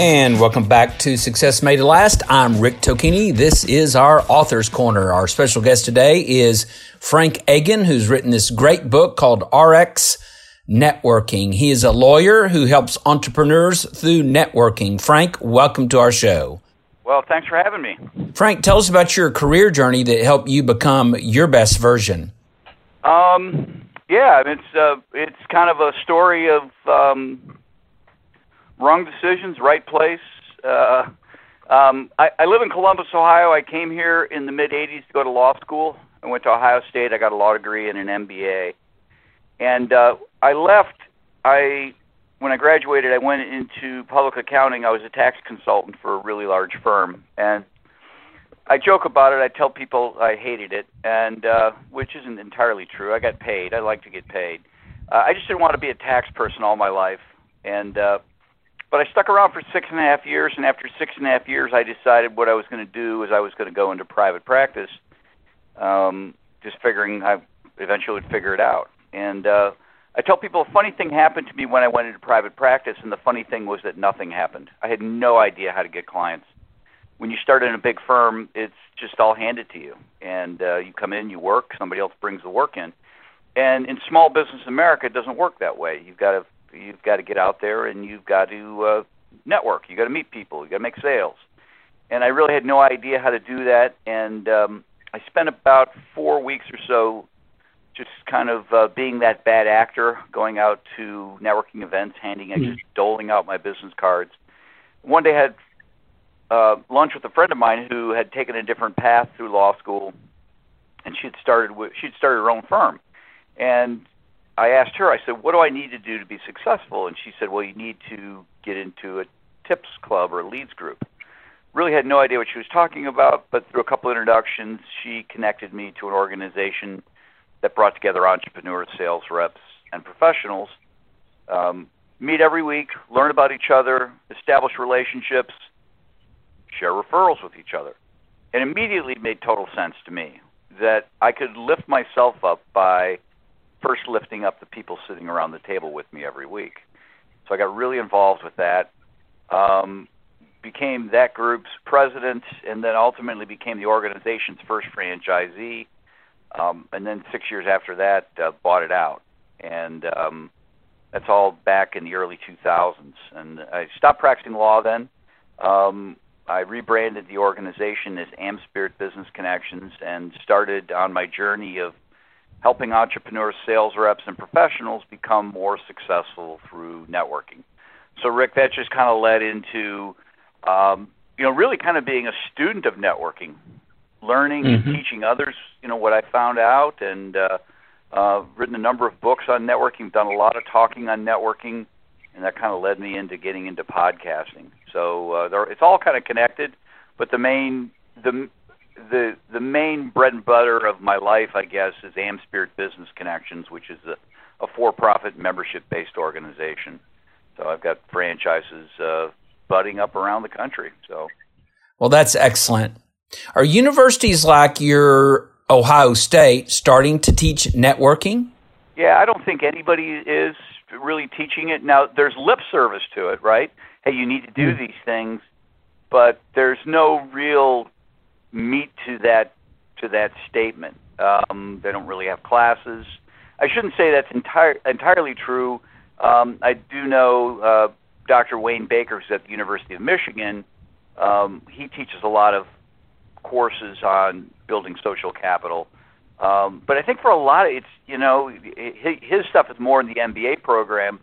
And welcome back to Success Made to Last. I'm Rick Tocchini. This is our Author's Corner. Our special guest today is Frank Agan, who's written this great book called RX Networking. He is a lawyer who helps entrepreneurs through networking. Frank, welcome to our show. Well, thanks for having me. Frank, tell us about your career journey that helped you become your best version. It's kind of a story of wrong decisions, right place. I live in Columbus, Ohio. I came here in the mid-'80s to go to law school. I went to Ohio State. I got a law degree and an MBA. And I left. When I graduated, I went into public accounting. I was a tax consultant for a really large firm. And I joke about it. I tell people I hated it, and which isn't entirely true. I got paid. I like to get paid. I just didn't want to be a tax person all my life. But I stuck around for 6.5 years, and after 6.5 years, I decided what I was going to do was I was going to go into private practice, just figuring I eventually would figure it out. And I tell people a funny thing happened to me when I went into private practice, and the funny thing was that nothing happened. I had no idea how to get clients. When you start in a big firm, it's just all handed to you. And you come in, you work, somebody else brings the work in. And in small business America, it doesn't work that way. You've got to get out there and you've got to network. You've got to meet people. You've got to make sales. And I really had no idea how to do that. And I spent about 4 weeks or so just kind of being that bad actor, going out to networking events, just doling out my business cards. One day I had lunch with a friend of mine who had taken a different path through law school, and she'd started her own firm. And I asked her, I said, what do I need to do to be successful? And she said, well, you need to get into a tips club or a leads group. Really had no idea what she was talking about, but through a couple of introductions, she connected me to an organization that brought together entrepreneurs, sales reps, and professionals. Meet every week, learn about each other, establish relationships, share referrals with each other. And immediately it made total sense to me that I could lift myself up by first lifting up the people sitting around the table with me every week. So I got really involved with that, became that group's president, and then ultimately became the organization's first franchisee. And then 6 years after that, bought it out. And that's all back in the early 2000s. And I stopped practicing law then. I rebranded the organization as AmSpirit Business Connections and started on my journey of helping entrepreneurs, sales reps, and professionals become more successful through networking. So, Rick, that just kind of led into, really kind of being a student of networking, learning and teaching others, what I found out, and written a number of books on networking, done a lot of talking on networking, and that kind of led me into getting into podcasting. So it's all kind of connected, but the main bread and butter of my life, I guess, is AmSpirit Business Connections, which is a for-profit membership-based organization. So I've got franchises budding up around the country. So, well, that's excellent. Are universities like your Ohio State starting to teach networking? Yeah, I don't think anybody is really teaching it. Now, there's lip service to it, right? Hey, you need to do these things, but there's no real meat to that statement. They don't really have classes. I shouldn't say that's entirely true. I do know Dr. Wayne Baker, who's at the University of Michigan. He teaches a lot of courses on building social capital. But I think for a lot of his stuff is more in the MBA program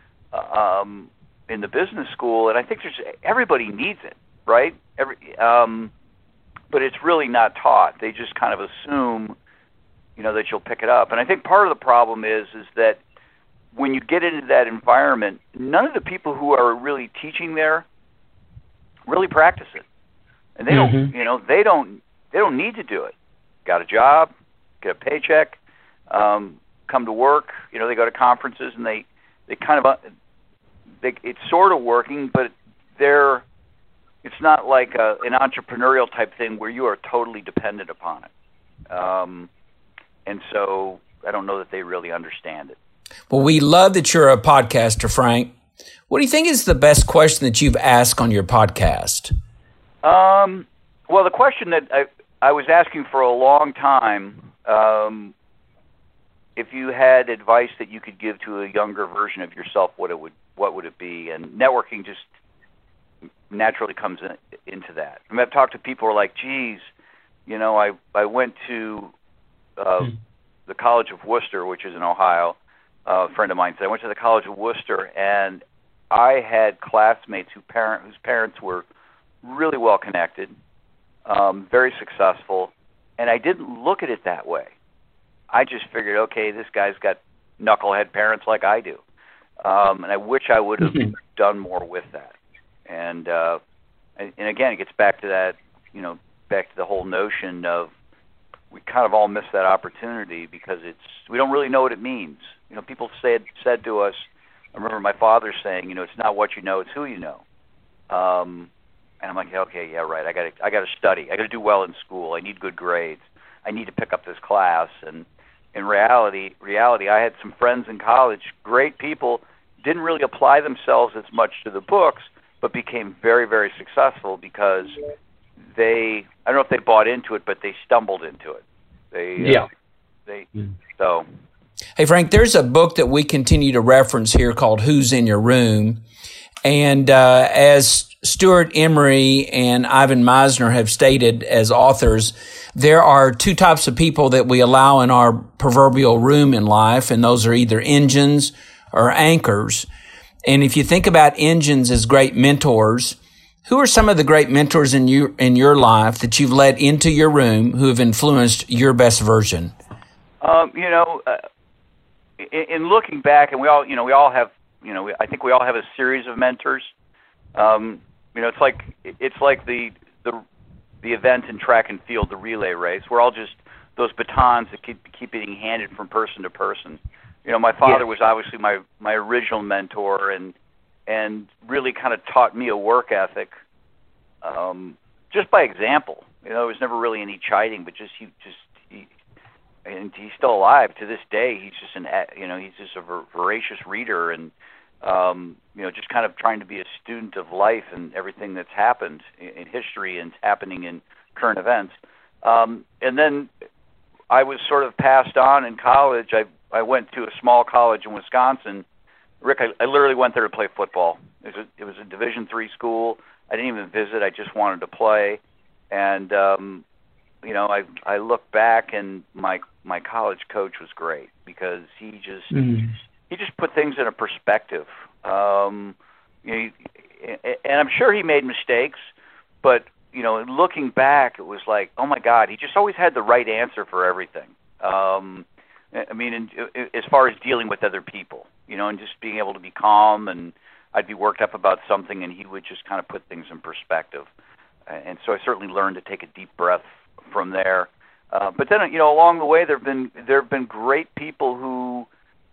in the business school, and I think everybody needs it, right? But it's really not taught. They just kind of assume, that you'll pick it up. And I think part of the problem is that when you get into that environment, none of the people who are really teaching there really practice it. And they don't need to do it. Got a job, get a paycheck, come to work. They go to conferences and they kind of it's sort of working, but it's not like an entrepreneurial type thing where you are totally dependent upon it. And so I don't know that they really understand it. Well, we love that you're a podcaster, Frank. What do you think is the best question that you've asked on your podcast? Well, the question that I was asking for a long time, if you had advice that you could give to a younger version of yourself, what would it be? And networking just naturally comes into that. I mean, I've talked to people who are like, geez, I went to the College of Worcester, which is in Ohio. A friend of mine said, I went to the College of Worcester, and I had classmates whose parents were really well connected, very successful, and I didn't look at it that way. I just figured, okay, this guy's got knucklehead parents like I do, and I wish I would have done more with that. And again, it gets back to that, back to the whole notion of we kind of all miss that opportunity because we don't really know what it means. People said to us, I remember my father saying, it's not what you know, it's who you know. And I'm like, okay, yeah, right. I got to study. I got to do well in school. I need good grades. I need to pick up this class. And in reality, I had some friends in college, great people, didn't really apply themselves as much to the books, but became very, very successful because I don't know if they bought into it, but they stumbled into it. So. Hey, Frank, there's a book that we continue to reference here called Who's in Your Room? And as Stuart Emery and Ivan Misner have stated as authors, there are two types of people that we allow in our proverbial room in life, and those are either engines or anchors. And if you think about engines as great mentors, who are some of the great mentors in your life that you've let into your room who have influenced your best version? In looking back, and we all have, I think we all have a series of mentors. It's like the event in track and field, the relay race. We're all just those batons that keep being handed from person to person. My father was obviously my original mentor, and really kind of taught me a work ethic, just by example. There was never really any chiding, but and he's still alive to this day. He's just he's just a voracious reader, and just kind of trying to be a student of life and everything that's happened in history and happening in current events. And then I was sort of passed on in college. I went to a small college in Wisconsin. Rick, I literally went there to play football. It was a Division III school. I didn't even visit. I just wanted to play. And I look back, and my college coach was great because he just put things in a perspective. And I'm sure he made mistakes, but looking back, it was like, oh my God, he just always had the right answer for everything. As far as dealing with other people, and just being able to be calm, and I'd be worked up about something, and he would just kind of put things in perspective. And so I certainly learned to take a deep breath from there. But then, along the way, there have been great people who,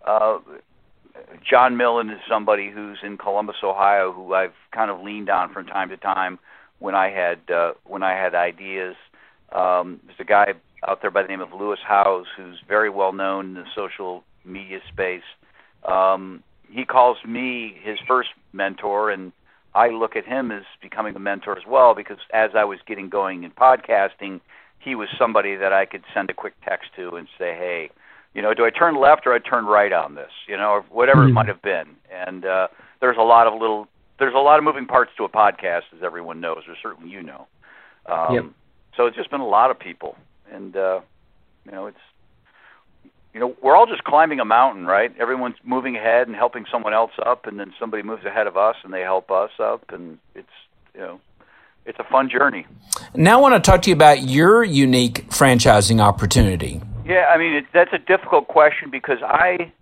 John Millen is somebody who's in Columbus, Ohio, who I've kind of leaned on from time to time when I had ideas. There's a guy out there by the name of Lewis Howes, who's very well known in the social media space. He calls me his first mentor, and I look at him as becoming a mentor as well, because as I was getting going in podcasting, he was somebody that I could send a quick text to and say, hey, do I turn left or I turn right on this, or whatever it might have been. And there's a lot of moving parts to a podcast, as everyone knows, or certainly you know. So it's just been a lot of people, and we're all just climbing a mountain, right? Everyone's moving ahead and helping someone else up, and then somebody moves ahead of us and they help us up, and it's a fun journey. Now I want to talk to you about your unique franchising opportunity. Yeah, that's a difficult question because I'm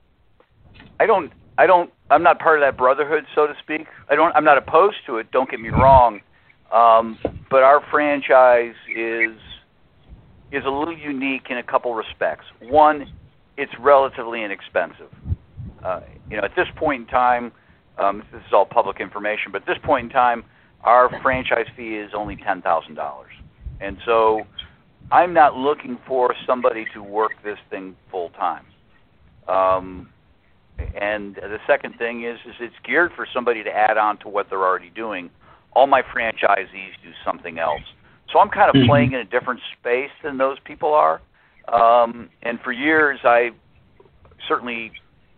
not part of that brotherhood, so to speak. I'm not opposed to it, don't get me wrong. But our franchise is a little unique in a couple respects. One, it's relatively inexpensive. At this point in time, this is all public information, but at this point in time, our franchise fee is only $10,000. And so I'm not looking for somebody to work this thing full time. And the second thing is it's geared for somebody to add on to what they're already doing. All my franchisees do something else. So I'm kind of playing in a different space than those people are. And for years, I certainly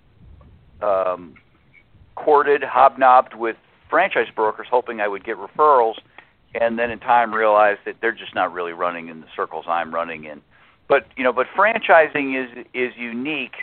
courted, hobnobbed with franchise brokers, hoping I would get referrals, and then in time realized that they're just not really running in the circles I'm running in. But franchising is unique.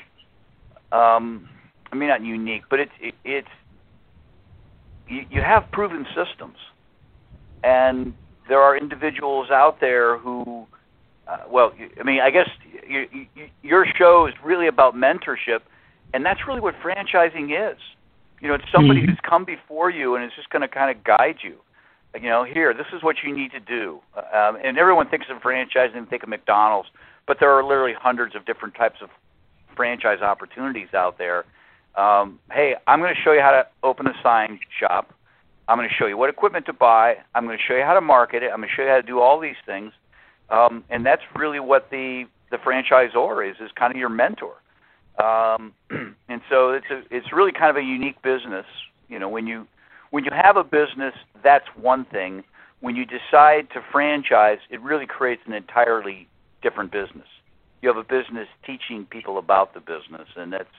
I mean, not unique, but it's you have proven systems, and there are individuals out there who, I guess your show is really about mentorship, and that's really what franchising is. It's somebody who's come before you and is just going to kind of guide you. Here, this is what you need to do. And everyone thinks of franchising and think of McDonald's, but there are literally hundreds of different types of franchise opportunities out there. Hey, I'm going to show you how to open a sign shop. I'm going to show you what equipment to buy. I'm going to show you how to market it. I'm going to show you how to do all these things. And that's really what the franchisor is kind of your mentor. And so it's really kind of a unique business. When you have a business, that's one thing. When you decide to franchise, it really creates an entirely different business. You have a business teaching people about the business, and that's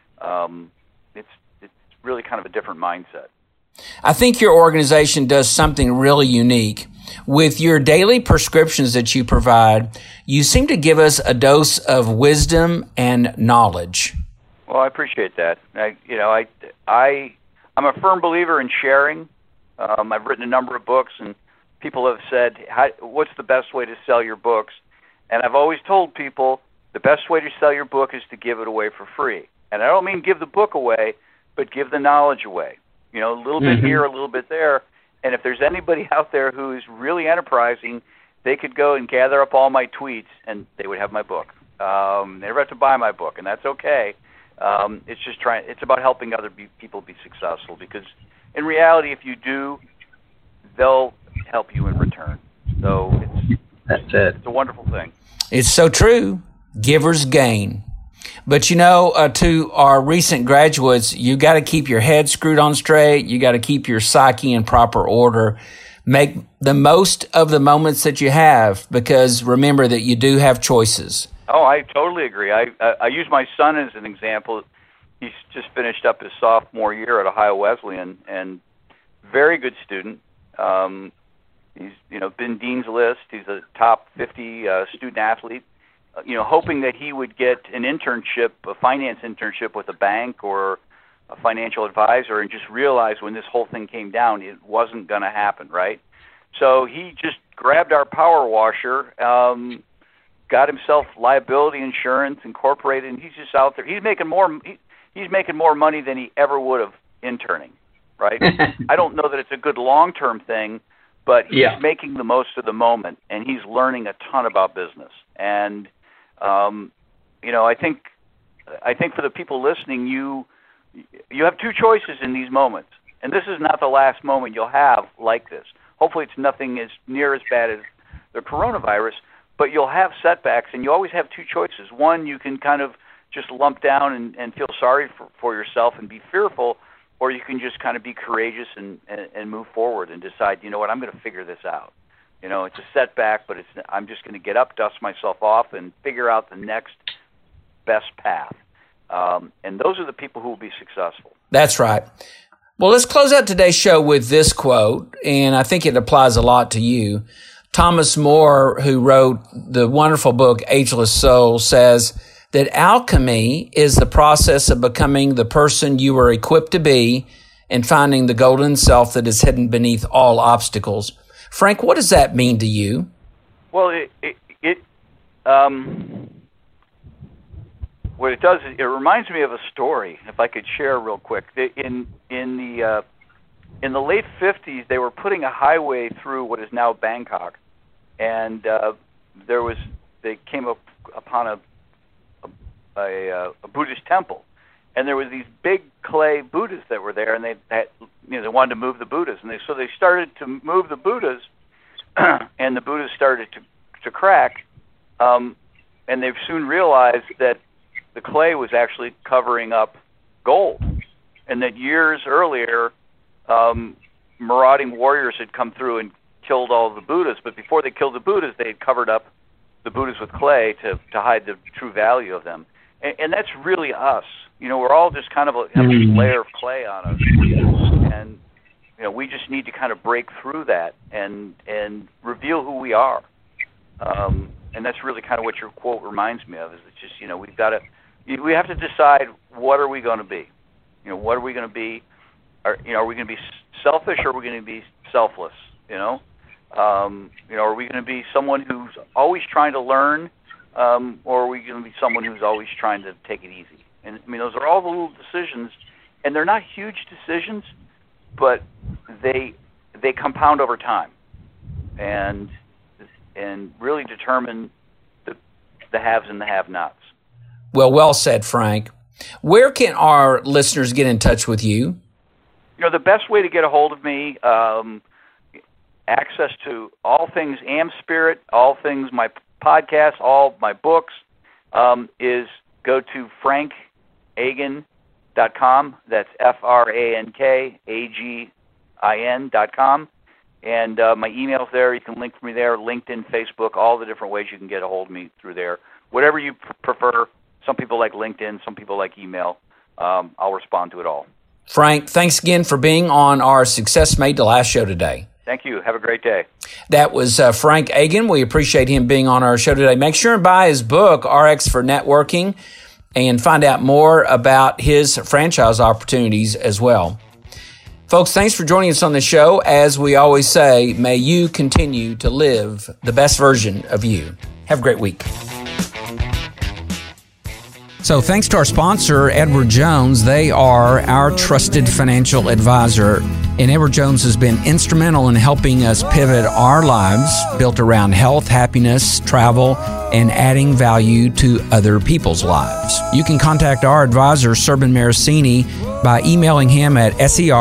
it's really kind of a different mindset. I think your organization does something really unique. With your daily prescriptions that you provide, you seem to give us a dose of wisdom and knowledge. Well, I appreciate that. I'm a firm believer in sharing. I've written a number of books, and people have said, what's the best way to sell your books? And I've always told people the best way to sell your book is to give it away for free. And I don't mean give the book away, but give the knowledge away. A little bit here, a little bit there. And if there's anybody out there who is really enterprising, they could go and gather up all my tweets, and they would have my book. They never have to buy my book, and that's okay. It's about helping other people be successful, because in reality, if you do, they'll help you in return. So it's a wonderful thing. It's so true. Givers gain. But to our recent graduates, you got to keep your head screwed on straight. You got to keep your psyche in proper order. Make the most of the moments that you have, because remember that you do have choices. Oh, I totally agree. I use my son as an example. He's just finished up his sophomore year at Ohio Wesleyan, and very good student. He's been Dean's List. He's a top 50 student athlete. Hoping that he would get an internship, a finance internship with a bank or a financial advisor, and just realized when this whole thing came down, it wasn't going to happen, right? So he just grabbed our power washer, got himself liability insurance, incorporated, and he's just out there. He's making more money than he ever would have interning, right? I don't know that it's a good long-term thing, but he's making the most of the moment, and he's learning a ton about business. And I think for the people listening, you have two choices in these moments, and this is not the last moment you'll have like this. Hopefully, it's nothing as near as bad as the coronavirus, but you'll have setbacks, and you always have two choices. One, you can kind of just lump down and feel sorry for yourself and be fearful, or you can just kind of be courageous and move forward and decide, I'm going to figure this out. It's a setback, but I'm just going to get up, dust myself off, and figure out the next best path. And those are the people who will be successful. That's right. Well, let's close out today's show with this quote, and I think it applies a lot to you. Thomas More, who wrote the wonderful book Ageless Soul, says that alchemy is the process of becoming the person you were equipped to be and finding the golden self that is hidden beneath all obstacles. Frank, what does that mean to you? Well, what it does is it reminds me of a story. If I could share real quick, in the late 50s, they were putting a highway through what is now Bangkok, and they came upon a Buddhist temple, and there was these big clay Buddhas that were there, and they wanted to move the Buddhas, and so they started to move the Buddhas, and the Buddhas started to crack, and they've soon realized that the clay was actually covering up gold, and that years earlier, marauding warriors had come through and killed all the Buddhas. But before they killed the Buddhas, they had covered up the Buddhas with clay to hide the true value of them. And that's really us. We're all just kind of have a layer of clay on us, and we just need to kind of break through that and reveal who we are. And that's really kind of what your quote reminds me of. Is it's just we have to decide, what are we going to be? What are we going to be? Are we going to be selfish, or are we going to be selfless? Are we going to be someone who's always trying to learn, or are we going to be someone who's always trying to take it easy? And those are all the little decisions, and they're not huge decisions, but they compound over time, and really determine the haves and the have-nots. Well said, Frank. Where can our listeners get in touch with you? The best way to get a hold of me, access to all things AmSpirit, all things my podcasts, all my books, is go to frankagin.com. That's FrankAgin.com. And my email's there. You can link for me there, LinkedIn, Facebook, all the different ways you can get a hold of me through there. Whatever you prefer. Some people like LinkedIn, some people like email. I'll respond to it all. Frank, thanks again for being on our Success Made to Last show today. Thank you. Have a great day. That was Frank Agin. We appreciate him being on our show today. Make sure and buy his book, RX for Networking, and find out more about his franchise opportunities as well. Folks, thanks for joining us on the show. As we always say, may you continue to live the best version of you. Have a great week. So thanks to our sponsor, Edward Jones. They are our trusted financial advisor. And Edward Jones has been instrumental in helping us pivot our lives built around health, happiness, travel, and adding value to other people's lives. You can contact our advisor, Serban Maracini, by emailing him at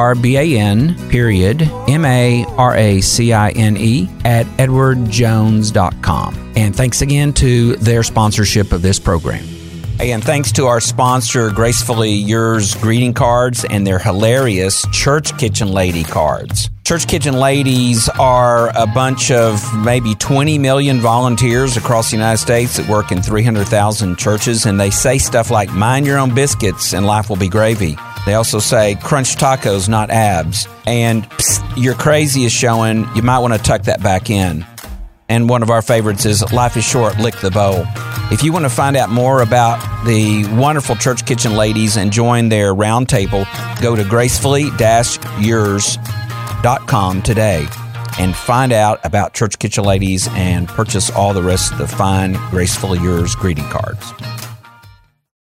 serban_maracine@edwardjones.com. And thanks again to their sponsorship of this program. And thanks to our sponsor, Gracefully Yours greeting cards and their hilarious Church Kitchen Lady cards. Church Kitchen Ladies are a bunch of maybe 20 million volunteers across the United States that work in 300,000 churches, and they say stuff like, mind your own biscuits and life will be gravy. They also say, crunch tacos, not abs. And your crazy is showing, you might want to tuck that back in. And one of our favorites is, life is short, lick the bowl. If you want to find out more about the wonderful Church Kitchen Ladies and join their roundtable, go to gracefully-yours.com today and find out about Church Kitchen Ladies and purchase all the rest of the fine Gracefully Yours greeting cards.